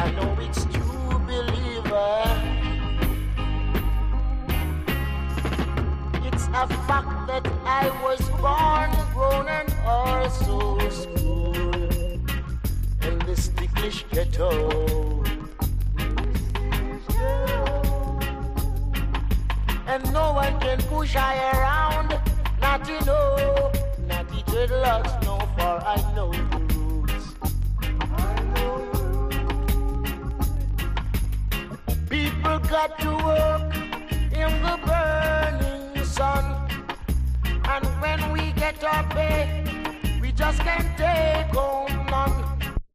I know it's true, believer. It's a fact that I was born, grown, and also schooled in this ticklish ghetto. And no one can push I around, not to know, not the dreadlocks, no, for I know the rules. People got to work in the burning sun, and when we get our pay, we just can't take home none.